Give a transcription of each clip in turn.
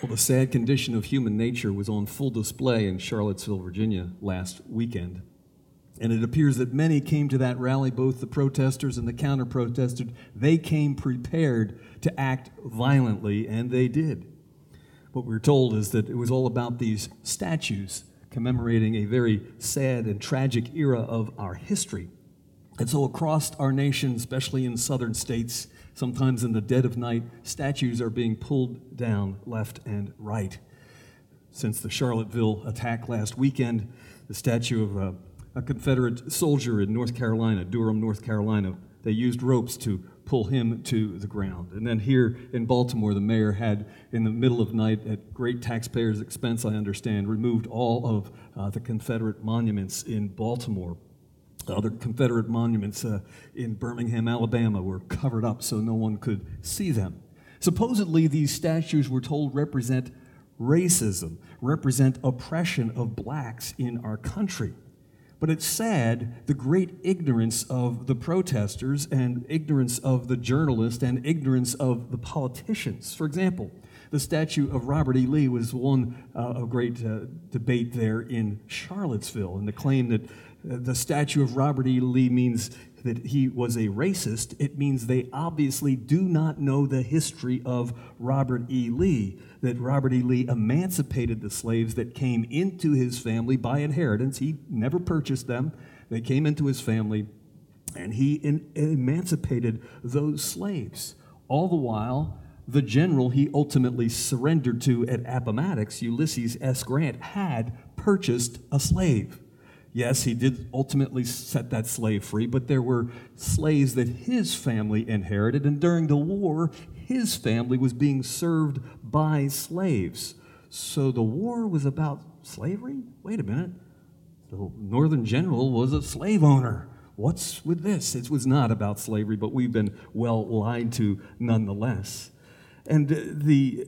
Well, the sad condition of human nature was on full display in Charlottesville, Virginia last weekend. And it appears that many came to that rally, both the protesters and the counter-protesters. They came prepared to act violently, and they did. What we're told is that it was all about these statues commemorating a very sad and tragic era of our history. And so across our nation, especially in southern states, sometimes in the dead of night, statues are being pulled down left and right. Since the Charlottesville attack last weekend, the statue of a Confederate soldier in North Carolina, Durham, North Carolina, they used ropes to pull him to the ground. And then here in Baltimore, the mayor had, in the middle of night, at great taxpayers' expense, I understand, removed all of the Confederate monuments in Baltimore. Other Confederate monuments in Birmingham, Alabama were covered up so no one could see them. Supposedly, these statues, we're told, represent racism, represent oppression of blacks in our country. But it's sad, the great ignorance of the protesters and ignorance of the journalists and ignorance of the politicians. For example, the statue of Robert E. Lee was one a great debate there in Charlottesville, and the claim that the statue of Robert E. Lee means that he was a racist. It means they obviously do not know the history of Robert E. Lee, that Robert E. Lee emancipated the slaves that came into his family by inheritance. He never purchased them. They came into his family, and he emancipated those slaves. All the while, the general he ultimately surrendered to at Appomattox, Ulysses S. Grant, had purchased a slave. Yes, he did ultimately set that slave free, but there were slaves that his family inherited, and during the war, his family was being served by slaves. So the war was about slavery? Wait a minute. The Northern general was a slave owner. What's with this? It was not about slavery, but we've been well lied to nonetheless. And the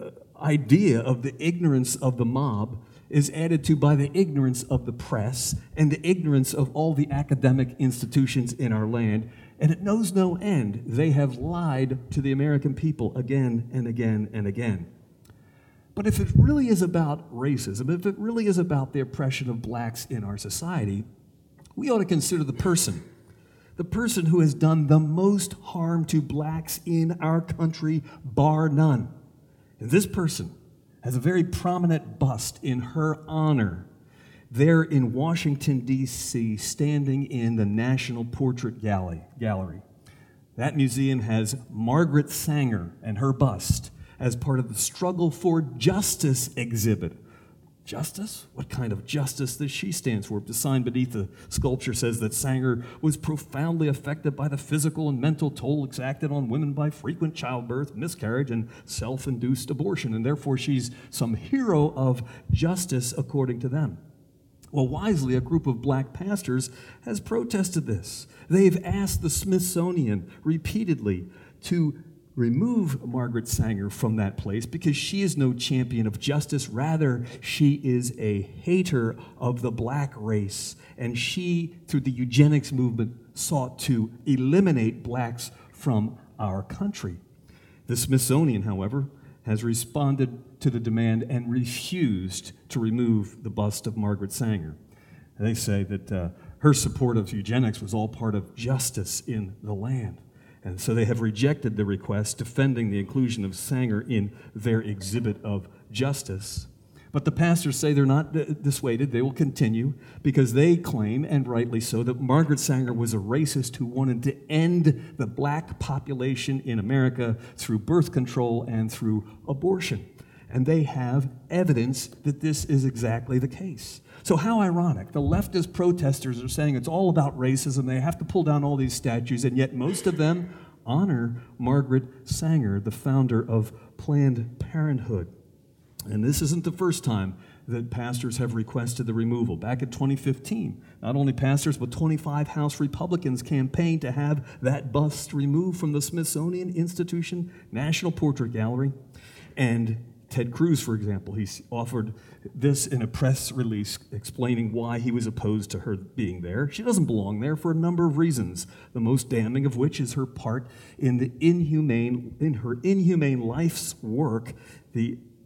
idea of the ignorance of the mob is added to by the ignorance of the press and the ignorance of all the academic institutions in our land, and it knows no end. They have lied to the American people again and again and again. But if it really is about racism, if it really is about the oppression of blacks in our society, we ought to consider the person who has done the most harm to blacks in our country, bar none. And this person has a very prominent bust in her honor there in Washington, D.C., standing in the National Portrait Gallery. That museum has Margaret Sanger and her bust as part of the Struggle for Justice exhibit. Justice? What kind of justice does she stand for? The sign beneath the sculpture says that Sanger was profoundly affected by the physical and mental toll exacted on women by frequent childbirth, miscarriage, and self-induced abortion, and therefore she's some hero of justice according to them. Well, wisely, a group of black pastors has protested this. They've asked the Smithsonian repeatedly to remove Margaret Sanger from that place because she is no champion of justice. Rather, she is a hater of the black race, and she, through the eugenics movement, sought to eliminate blacks from our country. The Smithsonian, however, has responded to the demand and refused to remove the bust of Margaret Sanger. And they say that her support of eugenics was all part of justice in the land. And so they have rejected the request, defending the inclusion of Sanger in their exhibit of justice. But the pastors say they're not dissuaded. They will continue because they claim, and rightly so, that Margaret Sanger was a racist who wanted to end the black population in America through birth control and through abortion. And they have evidence that this is exactly the case. So how ironic. The leftist protesters are saying it's all about racism. They have to pull down all these statues, and yet most of them honor Margaret Sanger, the founder of Planned Parenthood. And this isn't the first time that pastors have requested the removal. Back in 2015, not only pastors, but 25 House Republicans campaigned to have that bust removed from the Smithsonian Institution National Portrait Gallery. And Ted Cruz, for example, he offered this in a press release explaining why he was opposed to her being there. She doesn't belong there for a number of reasons, the most damning of which is her part in her inhumane life's work, the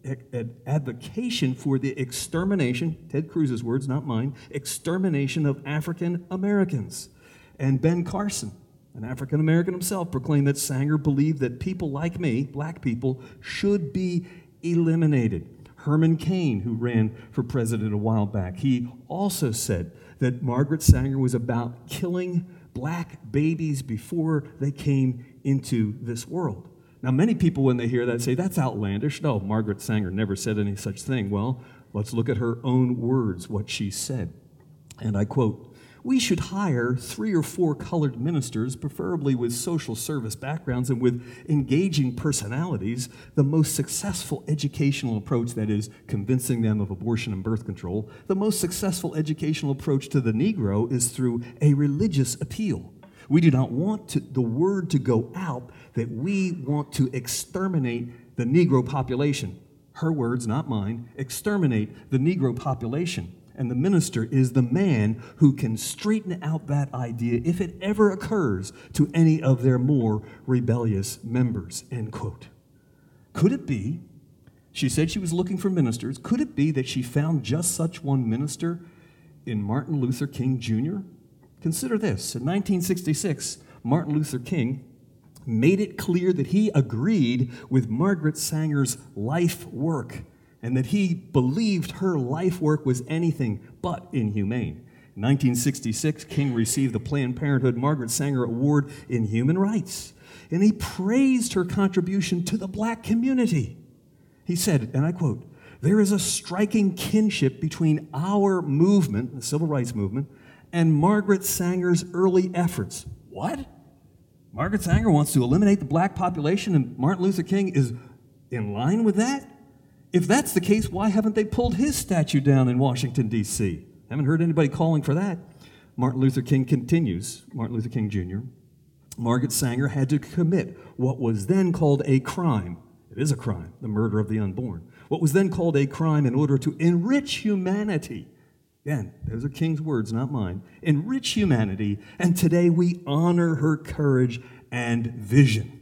advocation for the extermination, Ted Cruz's words, not mine, extermination of African Americans. And Ben Carson, an African American himself, proclaimed that Sanger believed that people like me, black people, should be eliminated. Herman Cain, who ran for president a while back, he also said that Margaret Sanger was about killing black babies before they came into this world. Now, many people, when they hear that, say, that's outlandish. No, Margaret Sanger never said any such thing. Well, let's look at her own words, what she said. And I quote, "We should hire 3 or 4 colored ministers, preferably with social service backgrounds and with engaging personalities. The most successful educational approach, that is, convincing them of abortion and birth control, the most successful educational approach to the Negro is through a religious appeal. We do not want the word to go out that we want to exterminate the Negro population." Her words, not mine. Exterminate the Negro population. And the minister is the man who can straighten out that idea if it ever occurs to any of their more rebellious members, end quote. Could it be, she said she was looking for ministers, could it be that she found just such one minister in Martin Luther King Jr.? Consider this. In 1966, Martin Luther King made it clear that he agreed with Margaret Sanger's life work, and that he believed her life work was anything but inhumane. In 1966, King received the Planned Parenthood Margaret Sanger Award in Human Rights, and he praised her contribution to the black community. He said, and I quote, "There is a striking kinship between our movement, the Civil Rights Movement, and Margaret Sanger's early efforts." What? Margaret Sanger wants to eliminate the black population, and Martin Luther King is in line with that? If that's the case, why haven't they pulled his statue down in Washington, D.C.? Haven't heard anybody calling for that. Martin Luther King continues, Martin Luther King Jr., Margaret Sanger had to commit what was then called a crime. It is a crime, the murder of the unborn. What was then called a crime in order to enrich humanity. Again, those are King's words, not mine. Enrich humanity, and today we honor her courage and vision.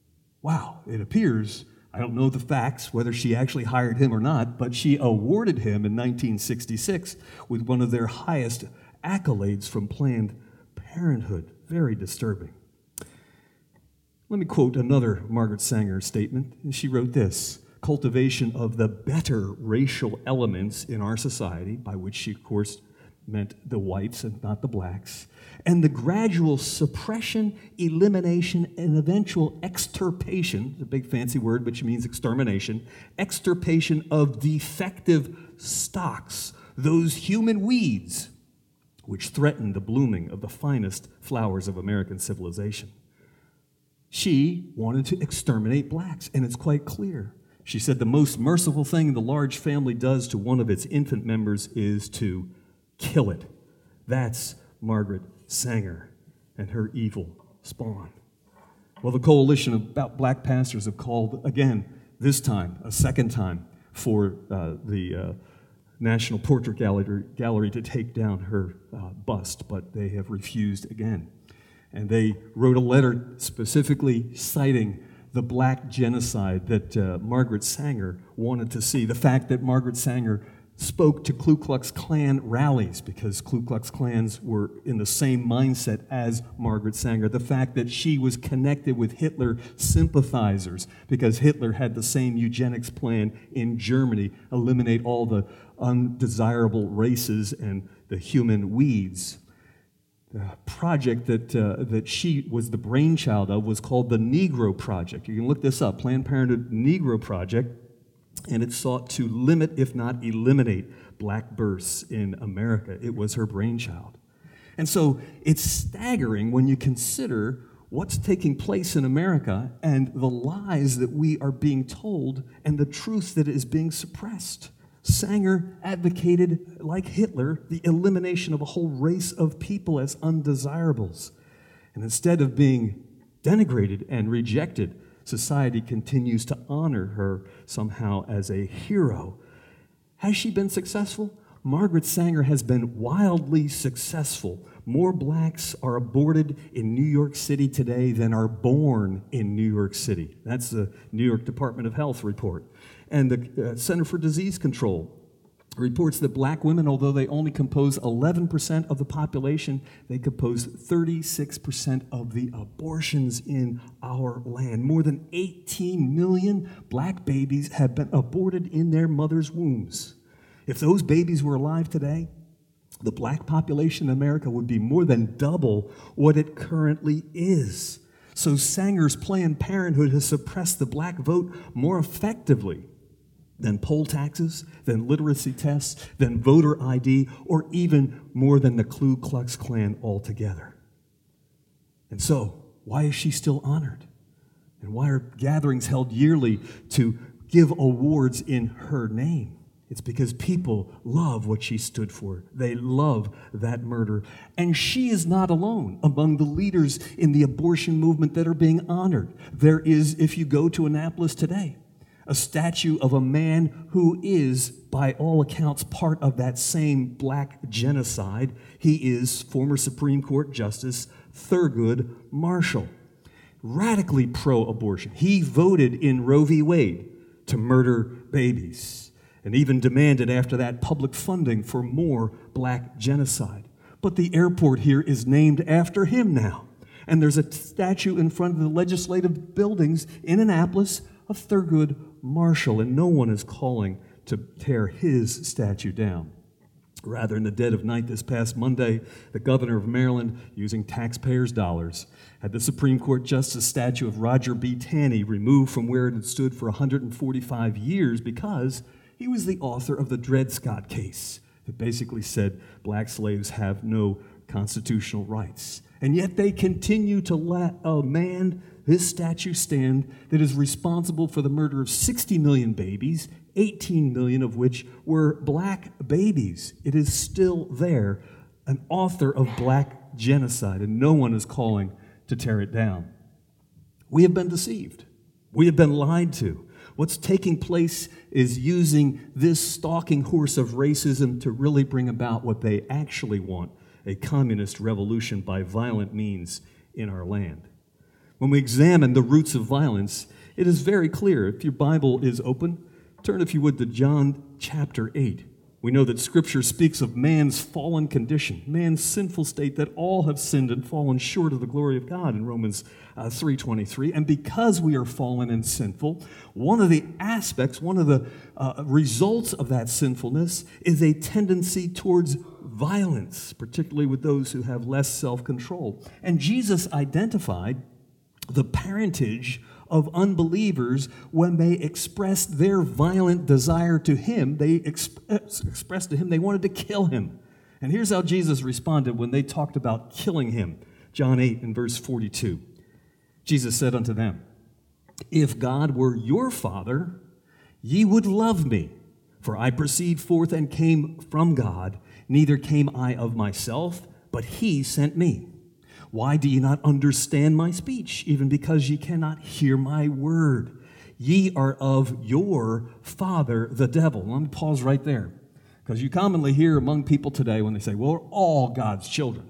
Wow, it appears, I don't know the facts, whether she actually hired him or not, but she awarded him in 1966 with one of their highest accolades from Planned Parenthood. Very disturbing. Let me quote another Margaret Sanger statement. She wrote this: "Cultivation of the better racial elements in our society," by which she, of course, meant the whites and not the blacks, "and the gradual suppression, elimination, and eventual extirpation," it's a big fancy word, but she means extermination, extirpation of defective stocks, those human weeds which threaten the blooming of the finest flowers of American civilization. She wanted to exterminate blacks, and it's quite clear. She said the most merciful thing the large family does to one of its infant members is to kill it. That's Margaret Sanger and her evil spawn. Well, the coalition of black pastors have called again, this time, a second time, for the National Portrait Gallery to take down her bust, but they have refused again. And they wrote a letter specifically citing the black genocide that Margaret Sanger wanted to see. The fact that Margaret Sanger spoke to Ku Klux Klan rallies because Ku Klux Klans were in the same mindset as Margaret Sanger. The fact that she was connected with Hitler sympathizers because Hitler had the same eugenics plan in Germany, eliminate all the undesirable races and the human weeds. The project that she was the brainchild of was called the Negro Project. You can look this up, Planned Parenthood Negro Project, and it sought to limit, if not eliminate, black births in America. It was her brainchild. And so it's staggering when you consider what's taking place in America and the lies that we are being told and the truth that is being suppressed. Sanger advocated, like Hitler, the elimination of a whole race of people as undesirables. And instead of being denigrated and rejected, society continues to honor her somehow as a hero. Has she been successful? Margaret Sanger has been wildly successful. More blacks are aborted in New York City today than are born in New York City. That's the New York Department of Health report. And the Center for Disease Control reports that black women, although they only compose 11% of the population, they compose 36% of the abortions in our land. More than 18 million black babies have been aborted in their mother's wombs. If those babies were alive today, the black population in America would be more than double what it currently is. So Sanger's Planned Parenthood has suppressed the black vote more effectively than poll taxes, than literacy tests, than voter ID, or even more than the Ku Klux Klan altogether. And so, why is she still honored? And why are gatherings held yearly to give awards in her name? It's because people love what she stood for. They love that murder. And she is not alone among the leaders in the abortion movement that are being honored. There is, if you go to Annapolis today, a statue of a man who is, by all accounts, part of that same black genocide. He is former Supreme Court Justice Thurgood Marshall, radically pro-abortion. He voted in Roe v. Wade to murder babies and even demanded after that public funding for more black genocide. But the airport here is named after him now. And there's a statue in front of the legislative buildings in Annapolis of Thurgood Marshall, and no one is calling to tear his statue down. Rather, in the dead of night this past Monday, the governor of Maryland, using taxpayers' dollars, had the Supreme Court Justice statue of Roger B. Taney removed from where it had stood for 145 years because he was the author of the Dred Scott case that basically said black slaves have no constitutional rights. And yet they continue to let a man, his statue stand, that is responsible for the murder of 60 million babies, 18 million of which were black babies. It is still there, an author of black genocide, and no one is calling to tear it down. We have been deceived. We have been lied to. What's taking place is using this stalking horse of racism to really bring about what they actually want, a communist revolution by violent means in our land. When we examine the roots of violence, it is very clear. If your Bible is open, turn, if you would, to John chapter 8. We know that Scripture speaks of man's fallen condition, man's sinful state, that all have sinned and fallen short of the glory of God in Romans 3:23. And because we are fallen and sinful, one of the aspects, one of the results of that sinfulness is a tendency towards violence, particularly with those who have less self-control. And Jesus identified the parentage of unbelievers when they expressed their violent desire to him. They expressed to him they wanted to kill him. And here's how Jesus responded when they talked about killing him. John 8 and verse 42. Jesus said unto them, If God were your Father, ye would love me, for I proceed forth and came from God, neither came I of myself, but he sent me. Why do ye not understand my speech, even because ye cannot hear my word? Ye are of your father, the devil. Let me pause right there, because you commonly hear among people today when they say, well, we're all God's children.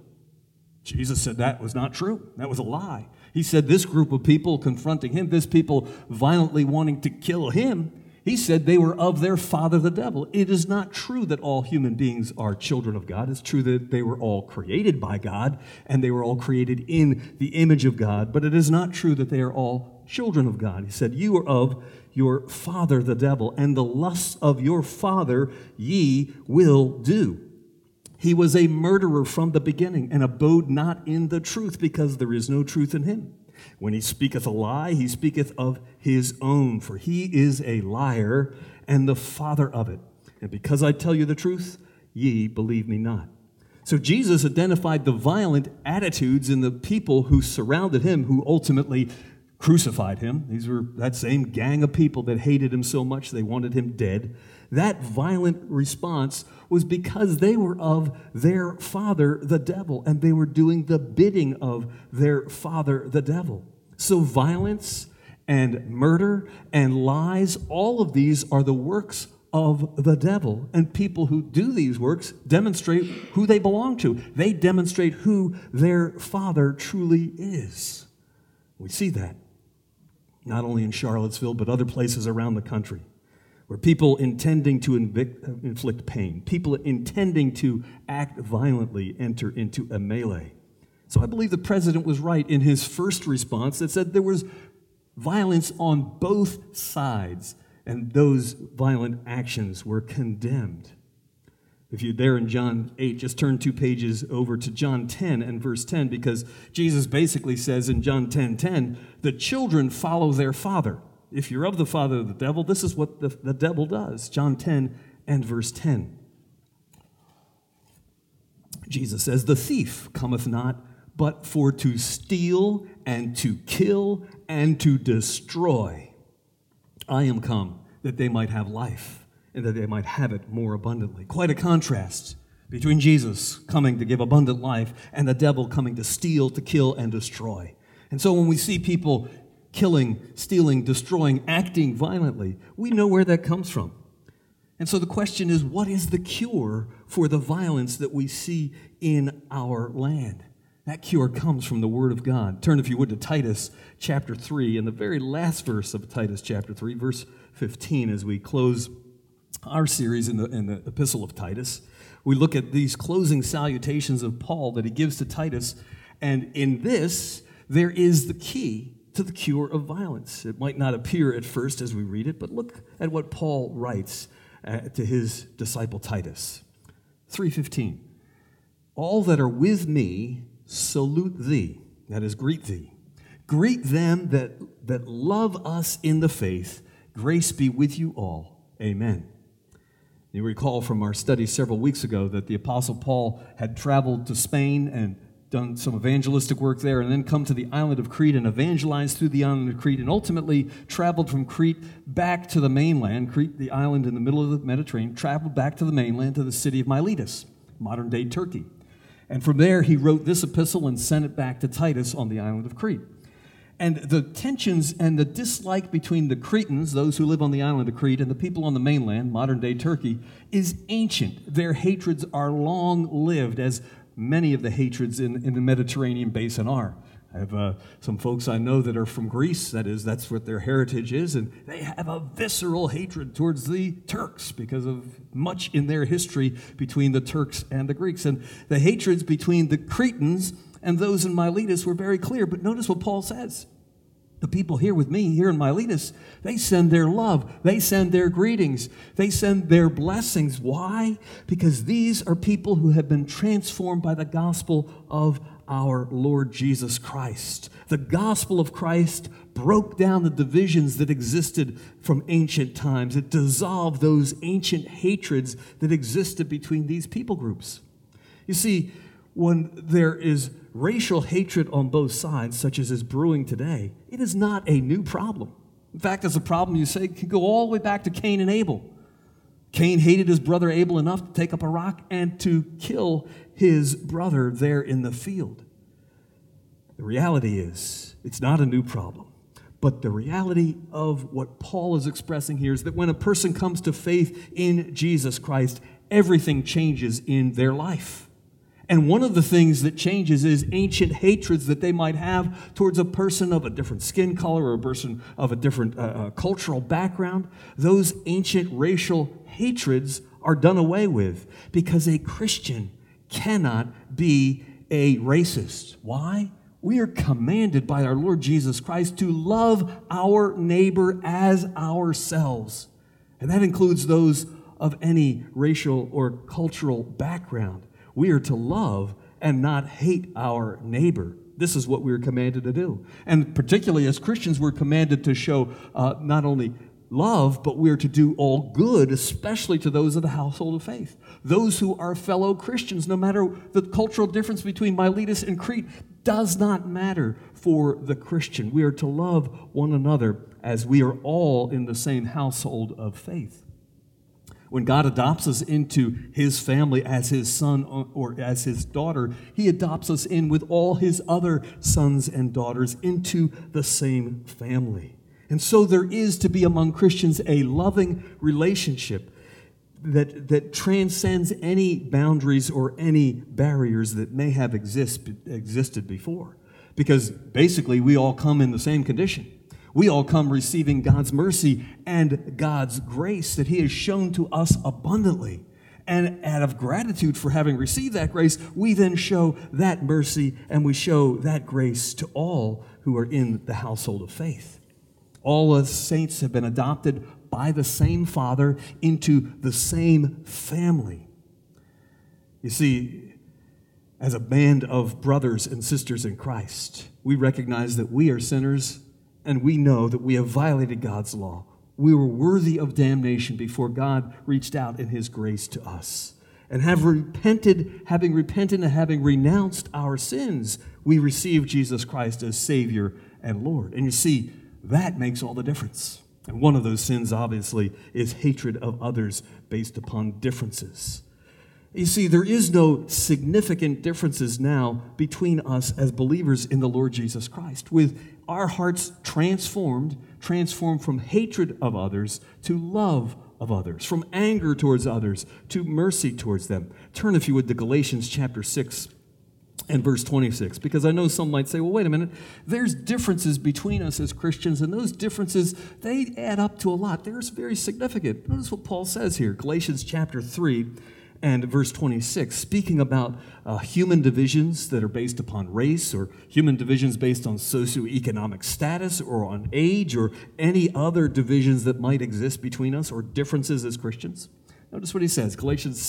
Jesus said that was not true. That was a lie. He said this group of people confronting him, this people violently wanting to kill him, he said they were of their father, the devil. It is not true that all human beings are children of God. It's true that they were all created by God, and they were all created in the image of God, but it is not true that they are all children of God. He said, you are of your father, the devil, and the lusts of your father ye will do. He was a murderer from the beginning, and abode not in the truth, because there is no truth in him. When he speaketh a lie, he speaketh of his own, for he is a liar and the father of it. And because I tell you the truth, ye believe me not. So Jesus identified the violent attitudes in the people who surrounded him, who ultimately crucified him. These were that same gang of people that hated him so much they wanted him dead. That violent response was because they were of their father, the devil, and they were doing the bidding of their father, the devil. So violence and murder and lies, all of these are the works of the devil. And people who do these works demonstrate who they belong to. They demonstrate who their father truly is. We see that not only in Charlottesville, but other places around the country. where people intending to inflict pain, people intending to act violently enter into a melee. So I believe the president was right in his first response that said there was violence on both sides, and those violent actions were condemned. If you're there in John 8, just turn 2 pages over to John 10 and verse 10, because Jesus basically says in John 10:10, the children follow their father. If you're of the father of the devil, this is what the devil does. John 10 and verse 10. Jesus says, the thief cometh not, but for to steal and to kill and to destroy. I am come that they might have life, and that they might have it more abundantly. Quite a contrast between Jesus coming to give abundant life and the devil coming to steal, to kill, and destroy. And so when we see people killing, stealing, destroying, acting violently, we know where that comes from. And so the question is, what is the cure for the violence that we see in our land? That cure comes from the Word of God. Turn, if you would, to Titus chapter 3, and the very last verse of Titus chapter 3, verse 15, as we close our series in the Epistle of Titus. We look at these closing salutations of Paul that he gives to Titus, and in this, there is the key to the cure of violence. It might not appear at first as we read it, but look at what Paul writes to his disciple Titus. 3:15. All that are with me salute thee, that is, greet thee. Greet them that love us in the faith. Grace be with you all. Amen. You recall from our study several weeks ago that the Apostle Paul had traveled to Spain and done some evangelistic work there, and then come to the island of Crete and evangelized through the island of Crete, and ultimately traveled from Crete back to the mainland, Crete, the island in the middle of the Mediterranean, traveled back to the mainland to the city of Miletus, modern-day Turkey. And from there, he wrote this epistle and sent it back to Titus on the island of Crete. And the tensions and the dislike between the Cretans, those who live on the island of Crete, and the people on the mainland, modern-day Turkey, is ancient. Their hatreds are long-lived, as many of the hatreds in the Mediterranean basin are. I have some folks I know that are from Greece, that's what their heritage is, and they have a visceral hatred towards the Turks because of much in their history between the Turks and the Greeks. And the hatreds between the Cretans and those in Miletus were very clear, but notice what Paul says. The people here with me, here in Miletus, they send their love, they send their greetings, they send their blessings. Why? Because these are people who have been transformed by the gospel of our Lord Jesus Christ. The gospel of Christ broke down the divisions that existed from ancient times. It dissolved those ancient hatreds that existed between these people groups. You see, when there is racial hatred on both sides, such as is brewing today, it is not a new problem. In fact, it's a problem, you say, can go all the way back to Cain and Abel. Cain hated his brother Abel enough to take up a rock and to kill his brother there in the field. The reality is, it's not a new problem. But the reality of what Paul is expressing here is that when a person comes to faith in Jesus Christ, everything changes in their life. And one of the things that changes is ancient hatreds that they might have towards a person of a different skin color or a person of a different cultural background. Those ancient racial hatreds are done away with because a Christian cannot be a racist. Why? We are commanded by our Lord Jesus Christ to love our neighbor as ourselves. And that includes those of any racial or cultural background. We are to love and not hate our neighbor. This is what we are commanded to do. And particularly as Christians, we're commanded to show not only love, but we are to do all good, especially to those of the household of faith. Those who are fellow Christians, no matter the cultural difference between Miletus and Crete, does not matter for the Christian. We are to love one another as we are all in the same household of faith. When God adopts us into His family as His son or as His daughter, He adopts us in with all His other sons and daughters into the same family. And so there is to be among Christians a loving relationship that transcends any boundaries or any barriers that may have existed before. Because basically we all come in the same condition. We all come receiving God's mercy and God's grace that He has shown to us abundantly. And out of gratitude for having received that grace, we then show that mercy and we show that grace to all who are in the household of faith. All us saints have been adopted by the same Father into the same family. You see, as a band of brothers and sisters in Christ, we recognize that we are sinners and we know that we have violated God's law. We were worthy of damnation before God reached out in His grace to us. And having repented and having renounced our sins, we receive Jesus Christ as Savior and Lord. And you see, that makes all the difference. And one of those sins, obviously, is hatred of others based upon differences. You see, there is no significant differences now between us as believers in the Lord Jesus Christ. With our hearts transformed from hatred of others to love of others, from anger towards others to mercy towards them. Turn, if you would, to Galatians chapter 6 and verse 26, because I know some might say, well, wait a minute, there's differences between us as Christians, and those differences, they add up to a lot. They're very significant. Notice what Paul says here, Galatians chapter 3 and verse 26, speaking about human divisions that are based upon race, or human divisions based on socioeconomic status or on age, or any other divisions that might exist between us, or differences as Christians. Notice what he says, Galatians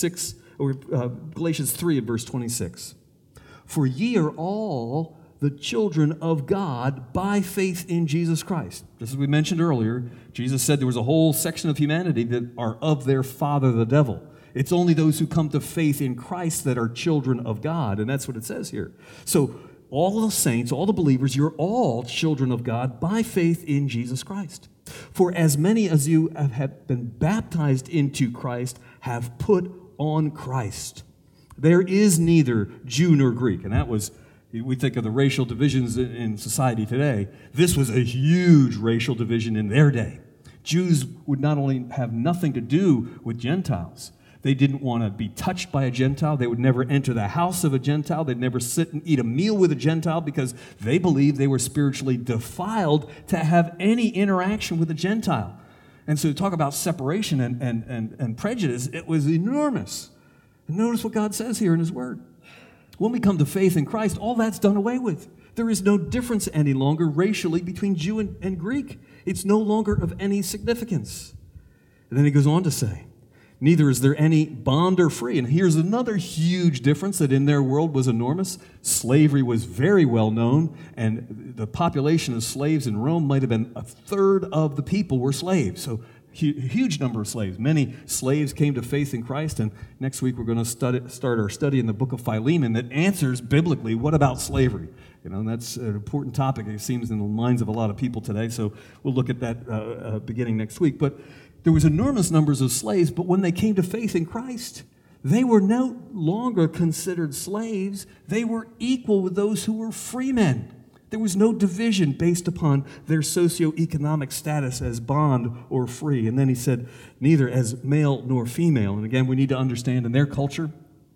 3 and verse 26. For ye are all the children of God by faith in Jesus Christ. Just as we mentioned earlier, Jesus said there was a whole section of humanity that are of their father, the devil. It's only those who come to faith in Christ that are children of God, and that's what it says here. So all the saints, all the believers, you're all children of God by faith in Jesus Christ. For as many as you have been baptized into Christ have put on Christ. There is neither Jew nor Greek, and that was, we think of the racial divisions in society today. This was a huge racial division in their day. Jews would not only have nothing to do with Gentiles, they didn't want to be touched by a Gentile. They would never enter the house of a Gentile. They'd never sit and eat a meal with a Gentile because they believed they were spiritually defiled to have any interaction with a Gentile. And so to talk about separation and prejudice, it was enormous. And notice what God says here in His Word. When we come to faith in Christ, all that's done away with. There is no difference any longer racially between Jew and Greek. It's no longer of any significance. And then he goes on to say, neither is there any bond or free. And here's another huge difference that in their world was enormous. Slavery was very well known, and the population of slaves in Rome might have been a third of the people were slaves. So huge number of slaves. Many slaves came to faith in Christ, and next week we're going to start our study in the book of Philemon that answers biblically, what about slavery? You know, and that's an important topic, it seems, in the minds of a lot of people today, so we'll look at that beginning next week. But there was enormous numbers of slaves, but when they came to faith in Christ, they were no longer considered slaves. They were equal with those who were free men. There was no division based upon their socioeconomic status as bond or free. And then he said, neither as male nor female. And again, we need to understand in their culture,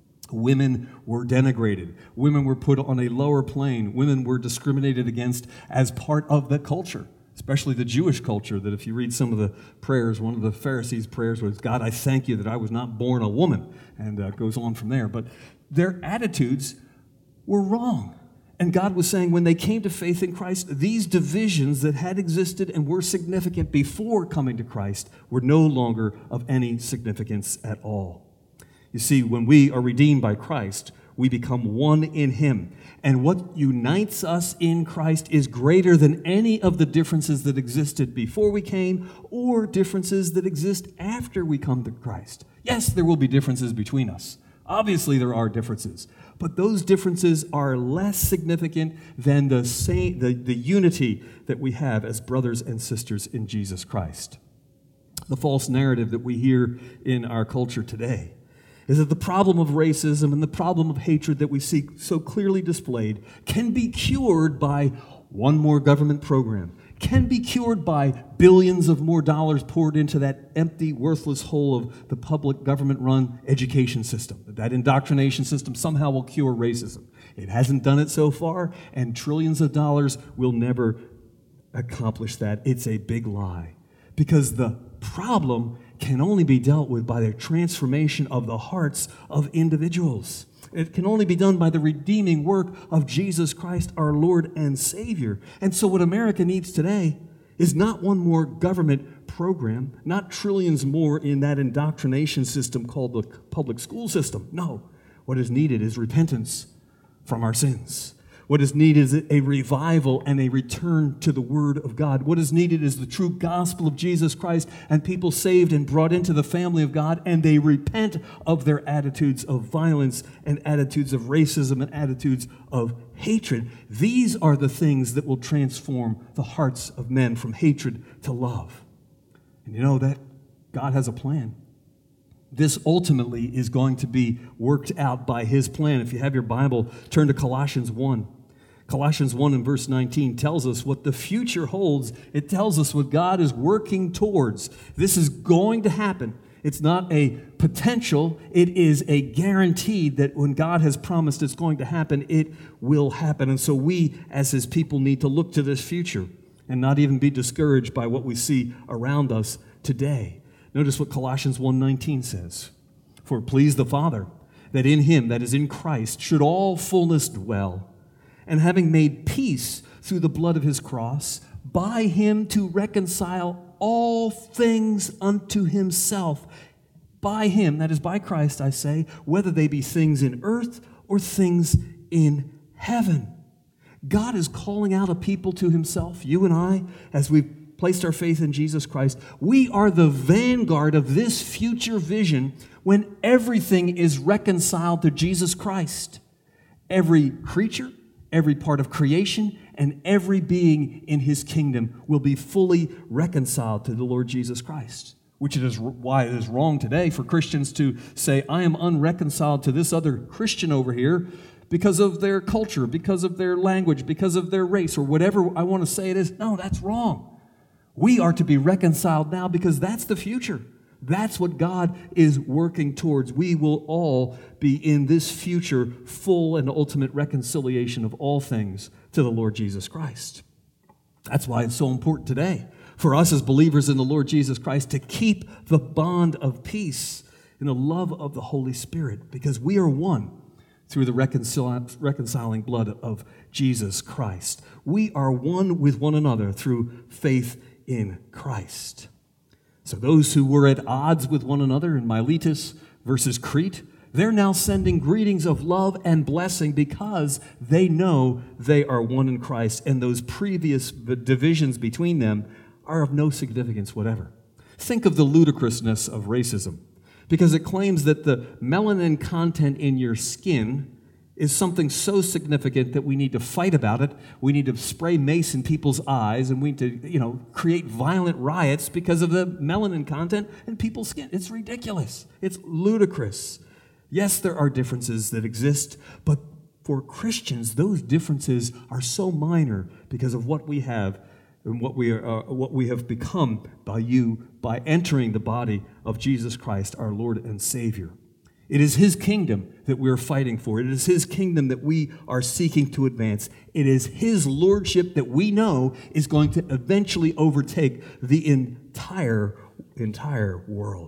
women were denigrated. Women were put on a lower plane. Women were discriminated against as part of the culture, especially the Jewish culture, that if you read some of the prayers, one of the Pharisees' prayers was, God, I thank you that I was not born a woman, and goes on from there. But their attitudes were wrong. And God was saying when they came to faith in Christ, these divisions that had existed and were significant before coming to Christ were no longer of any significance at all. You see, when we are redeemed by Christ, we become one in Him. And what unites us in Christ is greater than any of the differences that existed before we came or differences that exist after we come to Christ. Yes, there will be differences between us. Obviously, there are differences. But those differences are less significant than the unity that we have as brothers and sisters in Jesus Christ. The false narrative that we hear in our culture today is that the problem of racism and the problem of hatred that we see so clearly displayed can be cured by one more government program, can be cured by billions of more dollars poured into that empty, worthless hole of the public government-run education system. That indoctrination system somehow will cure racism. It hasn't done it so far, and trillions of dollars will never accomplish that. It's a big lie. Because the problem can only be dealt with by the transformation of the hearts of individuals. It can only be done by the redeeming work of Jesus Christ, our Lord and Savior. And so what America needs today is not one more government program, not trillions more in that indoctrination system called the public school system. No, what is needed is repentance from our sins. What is needed is a revival and a return to the Word of God. What is needed is the true gospel of Jesus Christ and people saved and brought into the family of God, and they repent of their attitudes of violence and attitudes of racism and attitudes of hatred. These are the things that will transform the hearts of men from hatred to love. And you know that God has a plan. This ultimately is going to be worked out by His plan. If you have your Bible, turn to Colossians 1. Colossians 1 and verse 19 tells us what the future holds. It tells us what God is working towards. This is going to happen. It's not a potential. It is a guarantee that when God has promised it's going to happen, it will happen. And so we, as His people, need to look to this future and not even be discouraged by what we see around us today. Notice what Colossians 1:19 says. For it pleased the Father that in Him, that is in Christ, should all fullness dwell, and having made peace through the blood of His cross, by Him to reconcile all things unto Himself. By Him, that is by Christ, I say, whether they be things in earth or things in heaven. God is calling out a people to Himself, you and I, as we've placed our faith in Jesus Christ. We are the vanguard of this future vision when everything is reconciled to Jesus Christ. Every creature, every part of creation, and every being in His kingdom will be fully reconciled to the Lord Jesus Christ, which is why it is wrong today for Christians to say, I am unreconciled to this other Christian over here because of their culture, because of their language, because of their race, or whatever I want to say it is. No, that's wrong. We are to be reconciled now because that's the future. That's what God is working towards. We will all be in this future full and ultimate reconciliation of all things to the Lord Jesus Christ. That's why it's so important today for us as believers in the Lord Jesus Christ to keep the bond of peace in the love of the Holy Spirit, because we are one through the reconciling blood of Jesus Christ. We are one with one another through faith in Christ. So those who were at odds with one another in Miletus versus Crete, they're now sending greetings of love and blessing because they know they are one in Christ, and those previous divisions between them are of no significance whatever. Think of the ludicrousness of racism, because it claims that the melanin content in your skin is something so significant that we need to fight about it. We need to spray mace in people's eyes, and we need to, create violent riots because of the melanin content in people's skin. It's ridiculous. It's ludicrous. Yes, there are differences that exist, but for Christians, those differences are so minor because of what we have and what we have become by entering the body of Jesus Christ, our Lord and Savior. It is His kingdom that we're fighting for. It is His kingdom that we are seeking to advance. It is His lordship that we know is going to eventually overtake the entire world.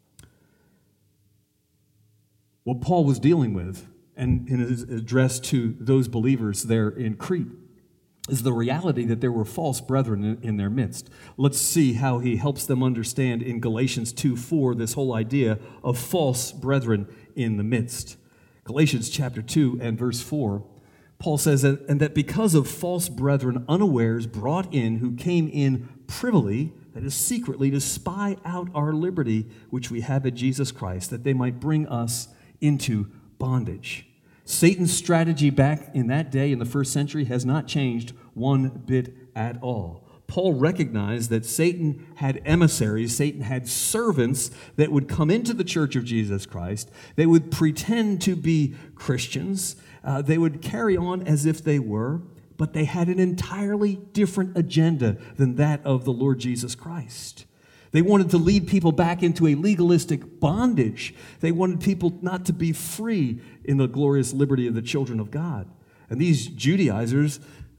What Paul was dealing with, and in his address to those believers there in Crete, is the reality that there were false brethren in their midst. Let's see how he helps them understand in Galatians 2:4 this whole idea of false brethren in the midst. Galatians chapter 2 and verse 4, Paul says, and that because of false brethren unawares brought in, who came in privily, that is secretly, to spy out our liberty which we have in Jesus Christ, that they might bring us into bondage. Satan's strategy back in that day, in the first century, has not changed one bit at all. Paul recognized that Satan had emissaries, Satan had servants that would come into the church of Jesus Christ. They would pretend to be Christians. They would carry on as if they were, but they had an entirely different agenda than that of the Lord Jesus Christ. They wanted to lead people back into a legalistic bondage. They wanted people not to be free in the glorious liberty of the children of God. And these Judaizers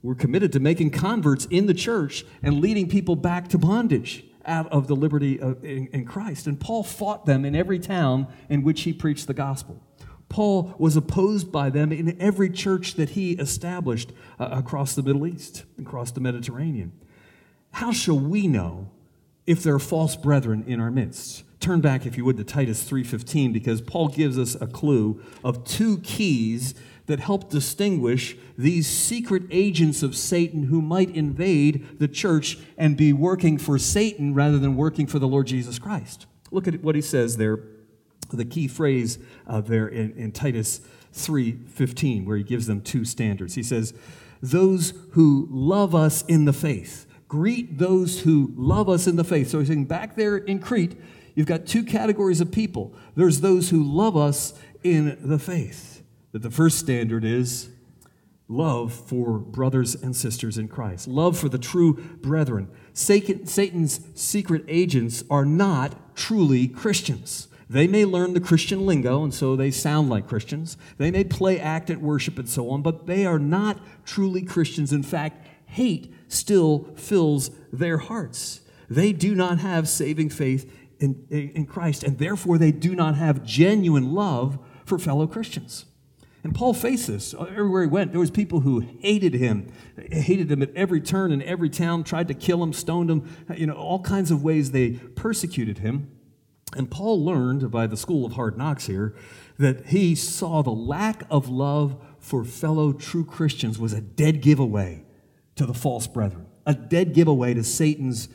were committed to making converts in the church and leading people back to bondage out of the liberty in Christ. And Paul fought them in every town in which he preached the gospel. Paul was opposed by them in every church that he established across the Middle East, across the Mediterranean. How shall we know if there are false brethren in our midst? Turn back, if you would, to Titus 3:15, because Paul gives us a clue of two keys that help distinguish these secret agents of Satan who might invade the church and be working for Satan rather than working for the Lord Jesus Christ. Look at what he says there, the key phrase there in Titus 3:15, where he gives them two standards. He says, those who love us in the faith. Greet those who love us in the faith. So he's saying back there in Crete, you've got two categories of people. There's those who love us in the faith. That the first standard is love for brothers and sisters in Christ. Love for the true brethren. Satan's secret agents are not truly Christians. They may learn the Christian lingo, and so they sound like Christians. They may play act at worship and so on, but they are not truly Christians. In fact, hate still fills their hearts. They do not have saving faith in Christ, and therefore they do not have genuine love for fellow Christians. And Paul faced this. Everywhere he went, there was people who hated him at every turn in every town, tried to kill him, stoned him, all kinds of ways they persecuted him. And Paul learned by the school of hard knocks here that he saw the lack of love for fellow true Christians was a dead giveaway to the false brethren, a dead giveaway to Satan's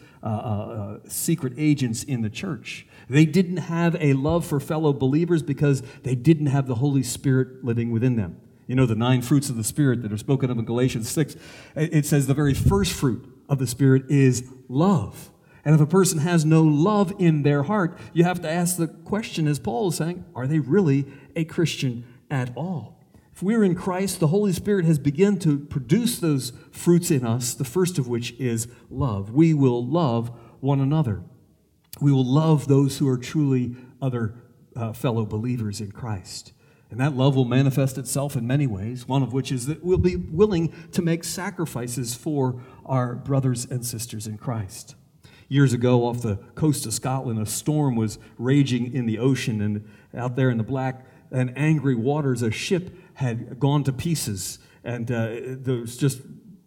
secret agents in the church. They didn't have a love for fellow believers because they didn't have the Holy Spirit living within them. You know, the 9 fruits of the Spirit that are spoken of in Galatians 6, it says the very first fruit of the Spirit is love. And if a person has no love in their heart, you have to ask the question, as Paul is saying, are they really a Christian at all? If we're in Christ, the Holy Spirit has begun to produce those fruits in us, the first of which is love. We will love one another. We will love those who are truly other fellow believers in Christ. And that love will manifest itself in many ways, one of which is that we'll be willing to make sacrifices for our brothers and sisters in Christ. Years ago, off the coast of Scotland, a storm was raging in the ocean, and out there in the black and angry waters, a ship had gone to pieces, and there was just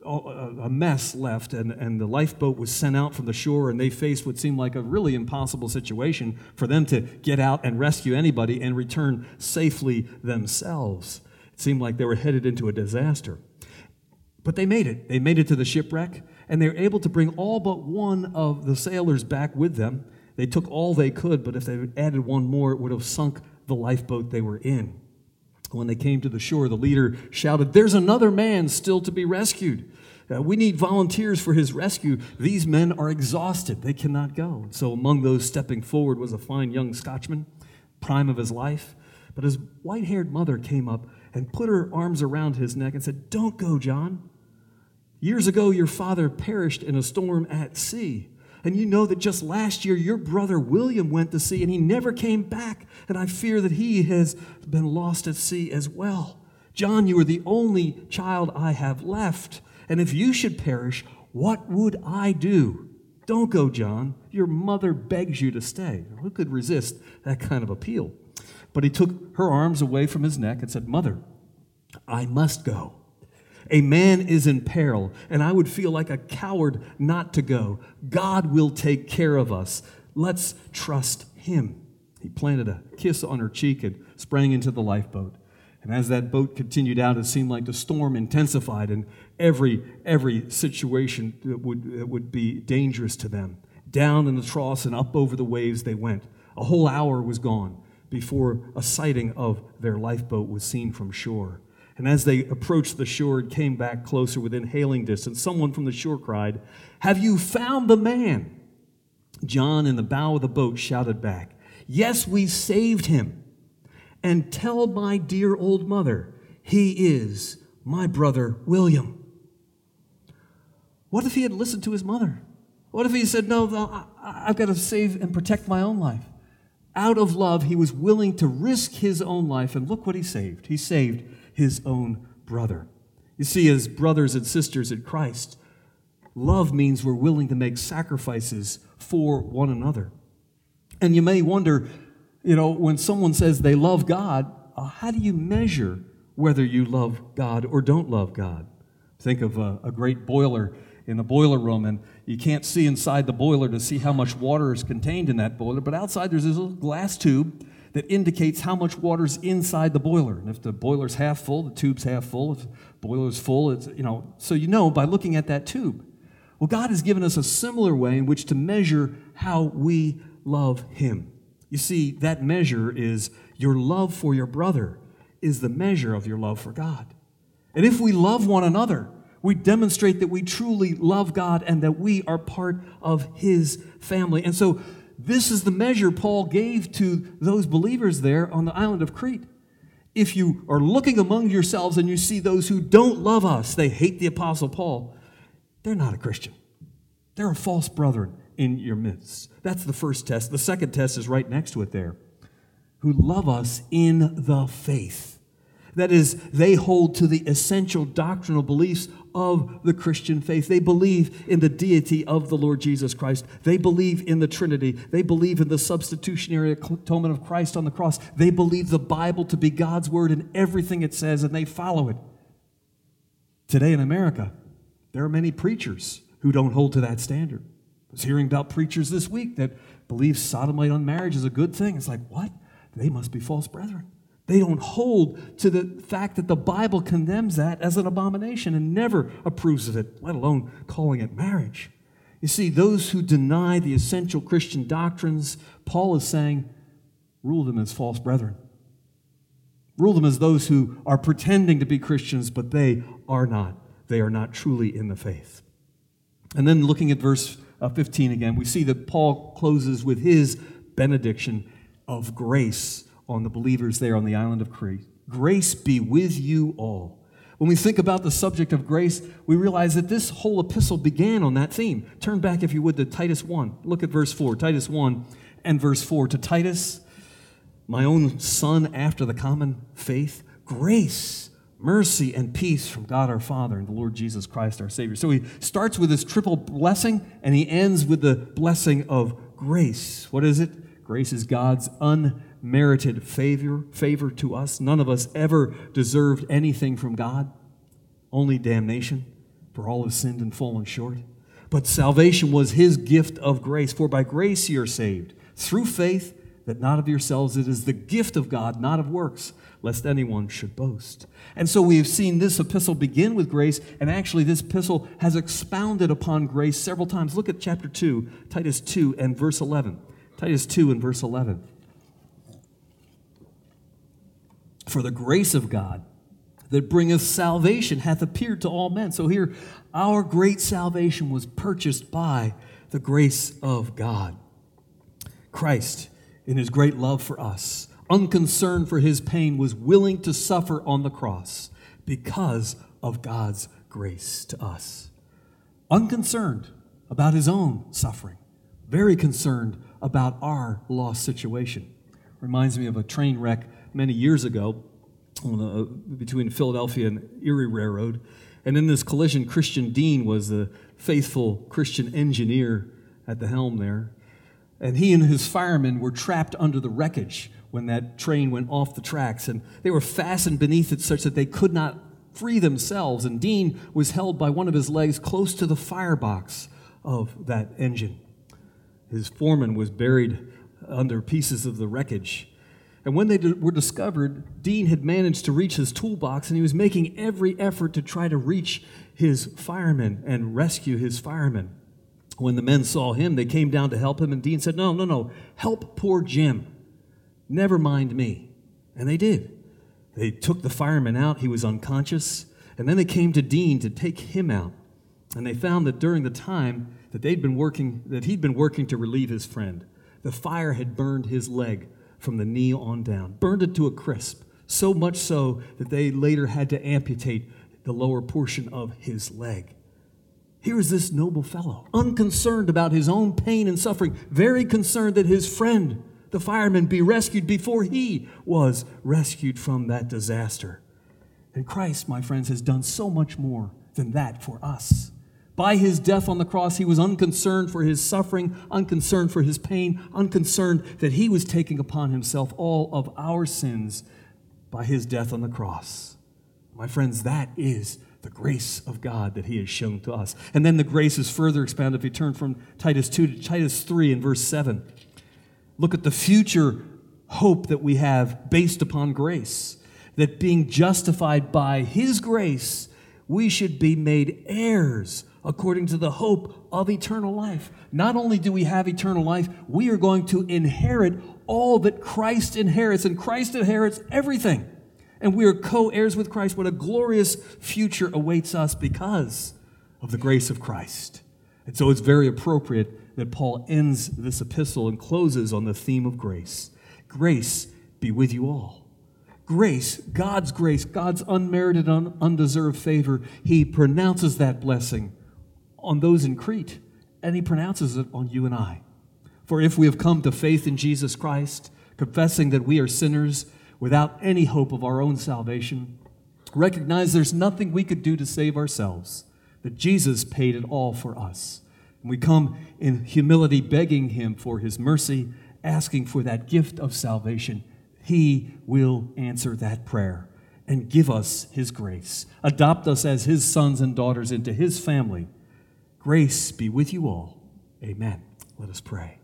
a mess left, and the lifeboat was sent out from the shore, and they faced what seemed like a really impossible situation for them to get out and rescue anybody and return safely themselves. It seemed like they were headed into a disaster. But they made it. They made it to the shipwreck, and they were able to bring all but one of the sailors back with them. They took all they could, but if they had added one more, it would have sunk the lifeboat they were in. When they came to the shore, the leader shouted, "There's another man still to be rescued. We need volunteers for his rescue. These men are exhausted. They cannot go." So among those stepping forward was a fine young Scotchman, prime of his life. But his white-haired mother came up and put her arms around his neck and said, "Don't go, John. Years ago, your father perished in a storm at sea. And you know that just last year, your brother William went to sea and he never came back. And I fear that he has been lost at sea as well. John, you are the only child I have left. And if you should perish, what would I do? Don't go, John. Your mother begs you to stay." Who could resist that kind of appeal? But he took her arms away from his neck and said, "Mother, I must go. A man is in peril, and I would feel like a coward not to go. God will take care of us. Let's trust him." He planted a kiss on her cheek and sprang into the lifeboat. And as that boat continued out, it seemed like the storm intensified, and every situation would be dangerous to them. Down in the troughs and up over the waves they went. A whole hour was gone before a sighting of their lifeboat was seen from shore. And as they approached the shore and came back closer within hailing distance, someone from the shore cried, "Have you found the man?" John, in the bow of the boat, shouted back, "Yes, we saved him. And tell my dear old mother, he is my brother William." What if he had listened to his mother? What if he said, "No, I've got to save and protect my own life"? Out of love, he was willing to risk his own life, and look what he saved. He saved his own brother. You see, as brothers and sisters in Christ, love means we're willing to make sacrifices for one another. And you may wonder, when someone says they love God, how do you measure whether you love God or don't love God? Think of a great boiler in a boiler room, and you can't see inside the boiler to see how much water is contained in that boiler, but outside there's this little glass tube that indicates how much water's inside the boiler. And if the boiler's half full, the tube's half full. If the boiler's full, it's, so by looking at that tube. Well, God has given us a similar way in which to measure how we love Him. You see, that measure is your love for your brother is the measure of your love for God. And if we love one another, we demonstrate that we truly love God and that we are part of His family. And so this is the measure Paul gave to those believers there on the island of Crete. If you are looking among yourselves and you see those who don't love us, they hate the Apostle Paul, they're not a Christian. They're a false brethren in your midst. That's the first test. The second test is right next to it there. Who love us in the faith. That is, they hold to the essential doctrinal beliefs of the Christian faith. They believe in the deity of the Lord Jesus Christ. They believe in the Trinity. They believe in the substitutionary atonement of Christ on the cross. They believe the Bible to be God's word and everything it says, and they follow it. Today in America, there are many preachers who don't hold to that standard. I was hearing about preachers this week that believe sodomite on marriage is a good thing. It's like, what? They must be false brethren. They don't hold to the fact that the Bible condemns that as an abomination and never approves of it, let alone calling it marriage. You see, those who deny the essential Christian doctrines, Paul is saying, rule them as false brethren. Rule them as those who are pretending to be Christians, but they are not. They are not truly in the faith. And then looking at verse 15 again, we see that Paul closes with his benediction of grace on the believers there on the island of Crete. Grace be with you all. When we think about the subject of grace, we realize that this whole epistle began on that theme. Turn back, if you would, to Titus 1. Look at verse 4. Titus 1 and verse 4. To Titus, my own son after the common faith, grace, mercy, and peace from God our Father and the Lord Jesus Christ our Savior. So he starts with this triple blessing, and he ends with the blessing of grace. What is it? Grace is God's unmerited favor to us. None of us ever deserved anything from God, only damnation, for all have sinned and fallen short. But salvation was His gift of grace. For by grace ye are saved, through faith, that not of yourselves, it is the gift of God, not of works, lest anyone should boast. And so we have seen this epistle begin with grace, and actually this epistle has expounded upon grace several times. Look at chapter 2, Titus 2 and verse 11. Titus 2 and verse 11. For the grace of God that bringeth salvation hath appeared to all men. So here, our great salvation was purchased by the grace of God. Christ, in His great love for us, unconcerned for His pain, was willing to suffer on the cross because of God's grace to us. Unconcerned about His own suffering, very concerned about our lost situation. Reminds me of a train wreck many years ago between Philadelphia and Erie Railroad. And in this collision, Christian Dean was the faithful Christian engineer at the helm there. And he and his firemen were trapped under the wreckage when that train went off the tracks. And they were fastened beneath it such that they could not free themselves. And Dean was held by one of his legs close to the firebox of that engine. His foreman was buried under pieces of the wreckage. And when they were discovered, Dean had managed to reach his toolbox, and he was making every effort to try to reach his firemen and rescue his firemen. When the men saw him, they came down to help him, and Dean said, No, help poor Jim. Never mind me. And they did. They took the fireman out. He was unconscious. And then they came to Dean to take him out. And they found that during the time that he'd been working to relieve his friend, the fire had burned his leg from the knee on down, burned it to a crisp, so much so that they later had to amputate the lower portion of his leg. Here is this noble fellow, unconcerned about his own pain and suffering, very concerned that his friend, the fireman, be rescued before he was rescued from that disaster. And Christ, my friends, has done so much more than that for us. By his death on the cross, he was unconcerned for his suffering, unconcerned for his pain, unconcerned that he was taking upon himself all of our sins by his death on the cross. My friends, that is the grace of God that he has shown to us. And then the grace is further expanded if you turn from Titus 2 to Titus 3 in verse 7. Look at the future hope that we have based upon grace, that being justified by his grace, we should be made heirs according to the hope of eternal life. Not only do we have eternal life, we are going to inherit all that Christ inherits, and Christ inherits everything. And we are co-heirs with Christ. What a glorious future awaits us because of the grace of Christ. And so it's very appropriate that Paul ends this epistle and closes on the theme of grace. Grace be with you all. Grace, God's unmerited, undeserved favor, he pronounces that blessing on those in Crete, and he pronounces it on you and I. For if we have come to faith in Jesus Christ, confessing that we are sinners without any hope of our own salvation, recognize there's nothing we could do to save ourselves, that Jesus paid it all for us. And we come in humility begging him for his mercy, asking for that gift of salvation. He will answer that prayer and give us his grace. Adopt us as his sons and daughters into his family. Grace be with you all. Amen. Let us pray.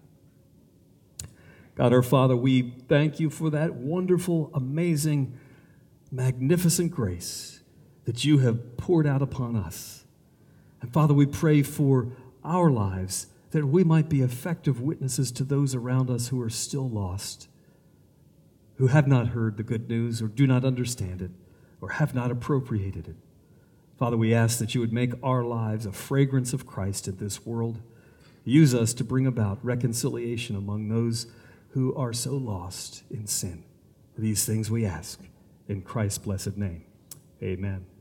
God our Father, we thank you for that wonderful, amazing, magnificent grace that you have poured out upon us. And Father, we pray for our lives that we might be effective witnesses to those around us who are still lost, who have not heard the good news or do not understand it or have not appropriated it. Father, we ask that you would make our lives a fragrance of Christ in this world. Use us to bring about reconciliation among those who are so lost in sin. These things we ask in Christ's blessed name. Amen.